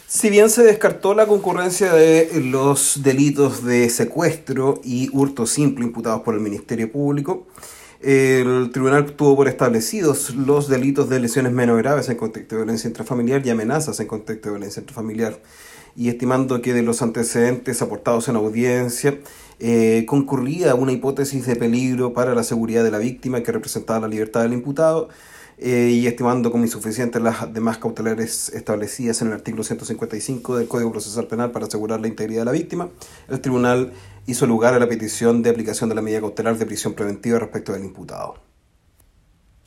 Si bien se descartó la concurrencia de los delitos de secuestro y hurto simple imputados por el Ministerio Público, el tribunal tuvo por establecidos los delitos de lesiones menos graves en contexto de violencia intrafamiliar y amenazas en contexto de violencia intrafamiliar, y estimando que de los antecedentes aportados en audiencia concurría una hipótesis de peligro para la seguridad de la víctima que representaba la libertad del imputado, y estimando como insuficientes las demás cautelares establecidas en el artículo 155 del Código Procesal Penal para asegurar la integridad de la víctima, el tribunal hizo lugar a la petición de aplicación de la medida cautelar de prisión preventiva respecto del imputado.